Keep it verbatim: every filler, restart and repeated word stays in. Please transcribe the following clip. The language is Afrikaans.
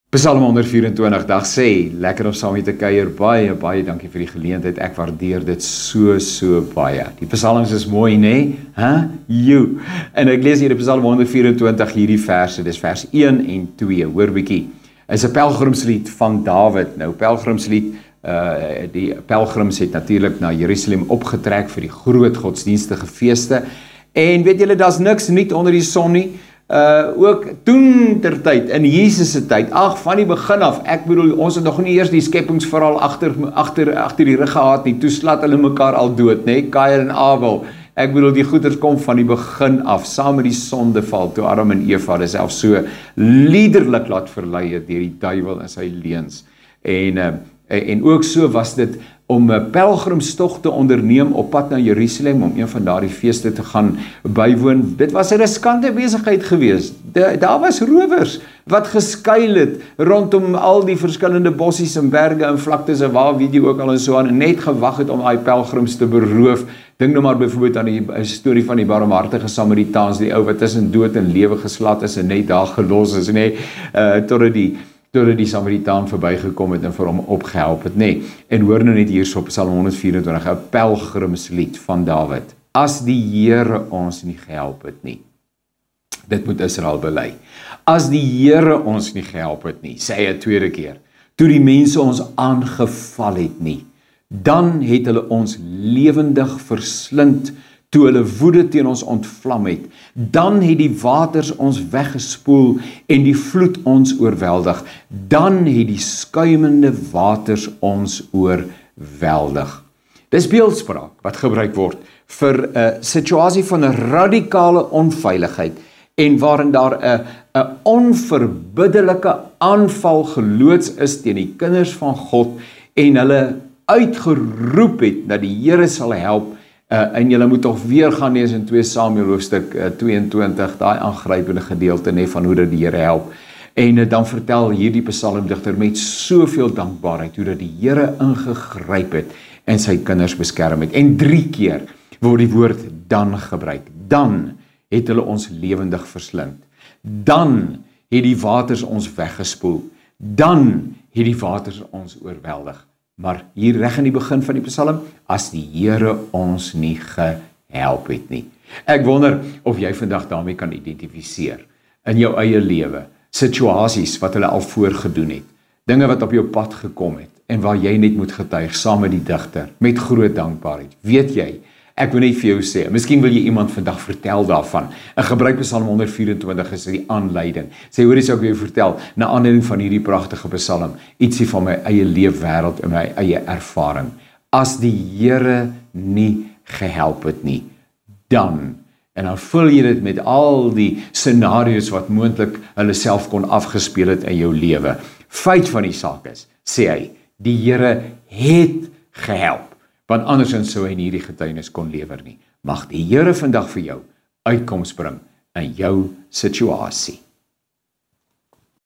Psalm honderd vyf en twintig, dag sê, lekker om saam met te kuier, baie, baie dankie vir die geleentheid, ek waardeer dit so, so baie. Die psalms is mooi, nee? Huh? You. En ek lees hier in Psalm honderd vyf en twintig hierdie verse, dis vers een en twee, hoor bietjie. Is 'n pelgrimslied van Dawid. Nou, pelgrimslied, uh, die pelgrims het natuurlik na Jerusalem opgetrek vir die groot godsdienstige feeste, en weet julle, daar's niks nuut onder die son nie. Uh, ook toen ter tyd, in Jesus se tyd, ag, van die begin af, ek bedoel, ons het nog nie eers die skepingsverhaal agter, agter, agter die rug gehad nie, toe slaat hulle mekaar al dood, nee, Kain en Abel, ek bedoel, die goeders kom van die begin af, saam met die sondeval, toe Adam en Eva, dis self so liederlik laat verlei het deur die duiwel en sy leuns, en, uh, en ook so was dit, om 'n pelgrimstog te onderneem op pad na Jerusalem, om een van daardie feeste te gaan bywoon. Dit was 'n riskante besigheid geweest. Daar was rowers wat geskuil het rondom al die verskillende bossies en berge en vlaktes en waar weet jy ook al en so aan, en net gewag het om daai pelgrims te beroof. Dink nou maar byvoorbeeld aan die storie van die barmhartige Samaritaans, die ou wat tussen dood en lewe geslat is en net daar gelos is, nee, uh, totdat die totdat die Samaritaan verbygekom het en vir hom opgehelp het, nee. En hoor nou net hier op Psalm honderd vyf en twintig, 'n pelgrimslied van Dawid. As die Here ons nie gehelp het nie. Dit moet Israel bely. As die Here ons nie gehelp het nie, sê hy 'n tweede keer, toe die mense ons aangeval het nie, dan het hulle ons lewendig verslind, toe hulle woede teen ons ontvlam het, dan het die waters ons weggespoel en die vloed ons oorweldig, dan het die skuimende waters ons oorweldig. Dis beeldspraak wat gebruik word vir 'n situasie van 'n radikale onveiligheid en waarin daar 'n 'n onverbiddelike aanval geloods is teen die kinders van God en hulle uitgeroep het dat die Here sal help. Uh, en julle moet toch weer gaan lees in twee Samuel hoofstuk uh, tweeëntwintig, daai aangrypende gedeelte nee, van hoe dat die Here help. En uh, dan vertel hierdie psalmdigter met soveel dankbaarheid hoe dat die Here ingegryp het en sy kinders beskerm het. En drie keer word die woord dan gebruik. Dan het hulle ons lewendig verslind. Dan het die waters ons weggespoel. Dan het die waters ons oorweldig. Maar hier reg in die begin van die psalm, as die Here ons nie gehelp het nie. Ek wonder of jy vandag daarmee kan identifiseer in jou eie lewe, situasies wat hulle al voorgedoen het, dinge wat op jou pad gekom het, en waar jy net moet getuig, saam met die digter, met groot dankbaarheid. Weet jy, ek wil net vir jou sê, miskien wil jy iemand vandag vertel daarvan, en gebruik Psalm honderd vyf en twintig is die aanleiding. Sê, hoor eens ek wil jou vertel, na aanleiding van hierdie pragtige psalm, ietsie van my eie leefwêreld en my eie ervaring. As die Here nie gehelp het nie, dan, en dan vul jy dit met al die scenario's wat moontlik hulle self kon afgespeel het in jou lewe. Feit van die saak is, sê hy, die Here het gehelp. Want andersins sou hy nie hierdie getuienis kon lewer nie. Mag die Here vandag vir jou uitkoms bring in jou situasie.